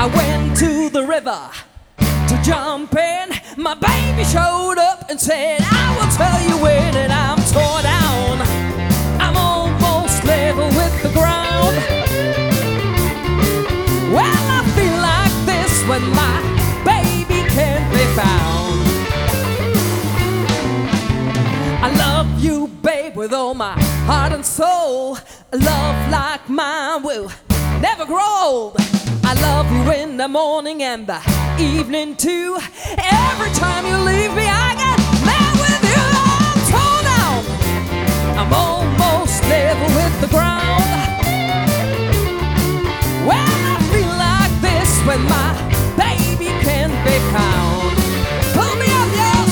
I went to the river to jump in. My baby showed up and said, I will tell you when. And I'm tore down, I'm almost level with the ground. Well, I feel like this when my baby can't be found. I love you, babe, with all my heart and soul. A love like mine will never grow old. I love you in the morning and the evening too. Every time you leave me, I get mad with you. I'm torn down, I'm almost level with the ground. Well, I feel like this when my baby can't be found. Pull me up, yes.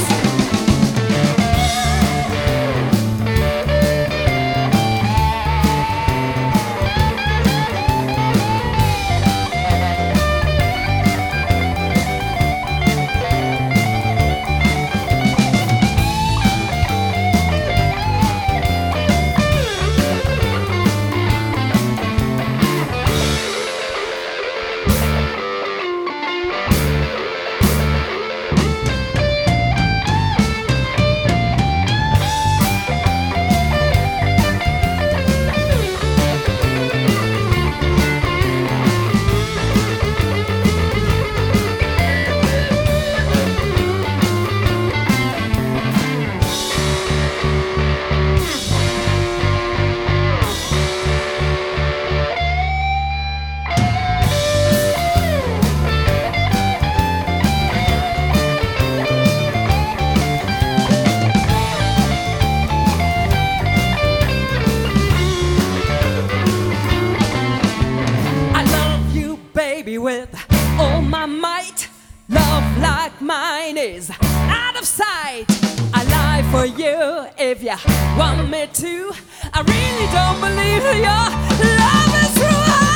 With all my might, love like mine is out of sight. I lie for you if you want me to. I really don't believe that your love is true.